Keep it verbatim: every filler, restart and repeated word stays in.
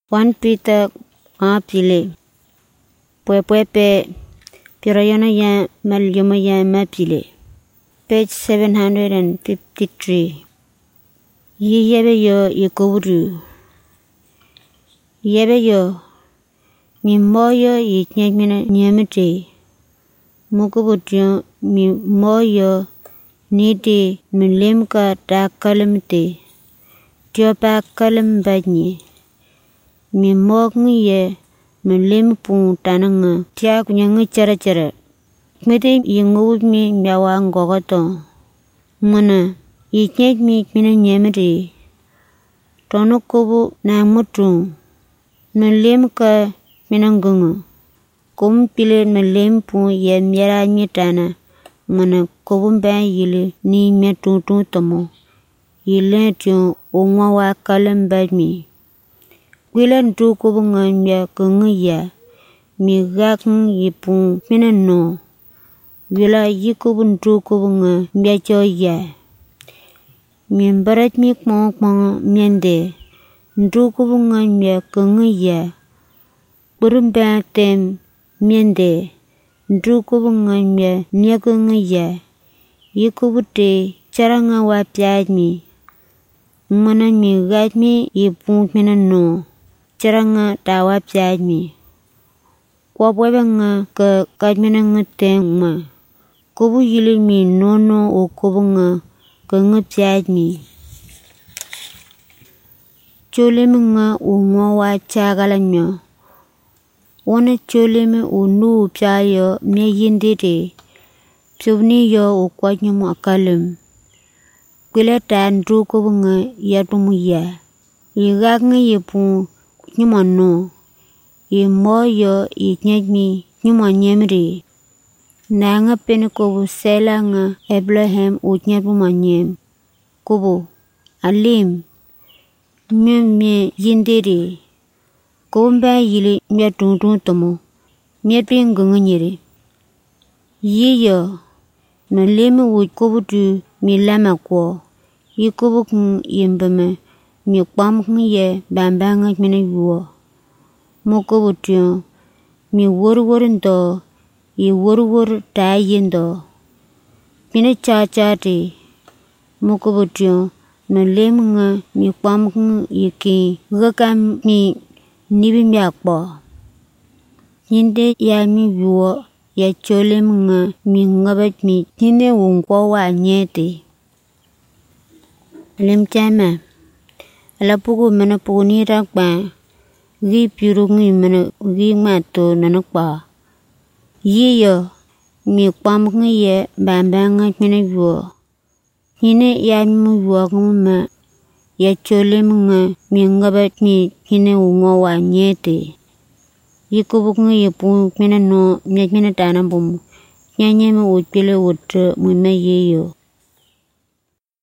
First Peter apile. Puepuepe pirayana ya malyuma ya mapile. Page seven hundred fifty-three. Yebe yo yekowru. Yebe yo mi moyo yiknyakmina nyamete. Mukubutyo mi moyo niti milimka ta kalamte. Tiopa kalam badnye. Mi mokngi ye milim pung tananga. Tia kunyanga cara cara. Mete yingawut mi miawa ngogoto. Mana yiknyek mi mina nyamete. Tono kubu na mutu. Milim ka minangunga. Kum pile milim pung ye miara nyitana. Mana kubu mba yili ni miatutu tomo. Yili tiyo ungwa wa kalam badmi. Wila ntu kubu nga mia kunga ya. Mi gakng yipung mina no. Wila yikubu ntu kubu nga mia cho ya. Mi mbarat mi kmong kmong miende. Ntu kubu nga mia kunga ya. Burumba tem miende. Ntu kubu nga mia nia kunga ya. Yikubu te charanga wa piadmi. Mana mi gatmi yipung mina no. Charanga tawa piadmi. Kwa bweba nga ka katmina nga teng ma. Kubu yili mi nono o kubu nga ka nga piadmi. Cholemi nga o ngwa wa chagala nyo. Wana cholemi o nuu piayo mia yindite. Psobni yo o kwa nyamu akalim. Kwila ta ntu kubu nga yatumu ya. Yigak nga yipung nyuma no. Yi moyo yi nyakmi nyuma nyemri. Na nga pene kubu sela nga Abraham o nyapuma nyem. Kubu alim. Mye mye yindiri. Kubu mba yili mya tungtung tomo. Mya pingunga nyeri. Yiyo. Maleme wud kubu tu mi lama kwa. Yi kubu kung yimbame. Mi kwam kung ye bambanga mina yuwa. Mo kubu tiyo. Mi wur wur ndo. Yi wur wur taa yindo. Mina cha cha ti. Mo kubu tiyo. Maleme nga mi kwam kung yiki. Gaka mi nibi miakbo. Yinde ya mi yuwa. Ya cholem nga mi ngabat mi. Yinde wungkwa wa nyete. Lim chama. Ala puku mana puku ni rakpa. Gi piru ngi mana gi mato nanakpa. Yiyo. Mi kwam ngi ye bambanga mina yuwa. Hine ya mi yuwa kuma. Ya cholem nga mi ngabat mi. Hine wungwa wa nyete. Yikubu ngi yipung mina no. Myak mina tanambumu. Nyanyeme utpile utre mwime yeyo.